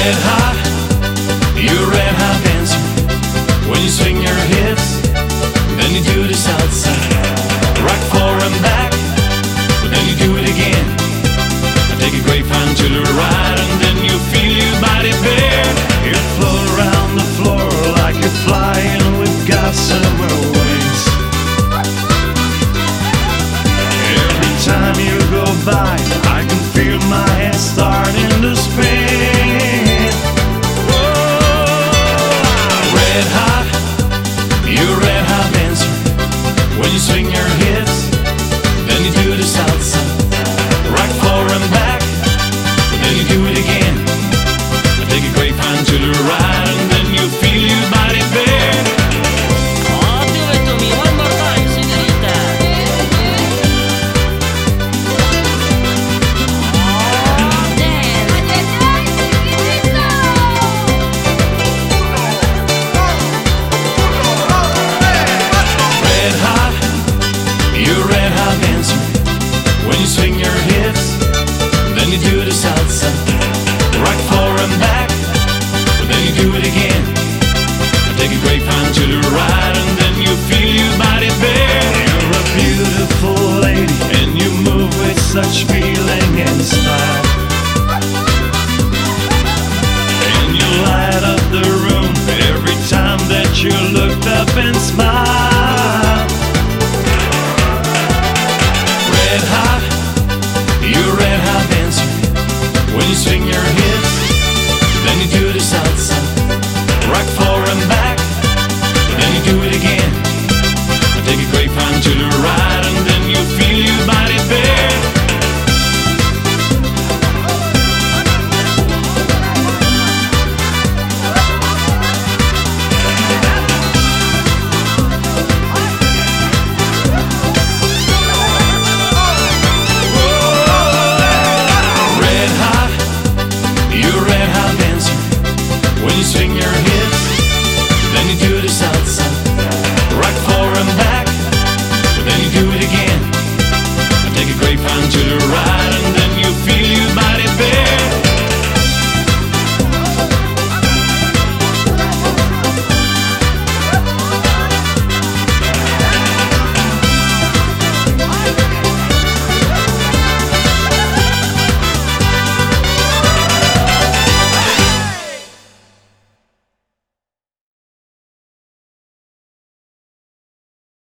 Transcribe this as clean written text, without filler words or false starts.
Red hot, you're a red hot dancer. When you swing your hips, then you do the south side. Rock forward and back, but then you do it again. I take a grapevine to the right, and then you feel your body bare. You float around the floor like you're flying with gossamer wings. Every time you go by, I can feel my head starting to spin. Red hot, you're a red hot dancer. When you swing your hips, then you do the south side. Rock forward and back, but then you do it again. I take a grapevine to the right, and then you feel your body bare. Oh, do it to me one more time, señorita. Oh, dance. Red hot, you're a red hot dancer. When you swing your hips, then you do the south side. Rock forward and back, but then you do it again. I take a grapevine to the right, and then you feel your body bare. You're a beautiful lady, and you move with such speed.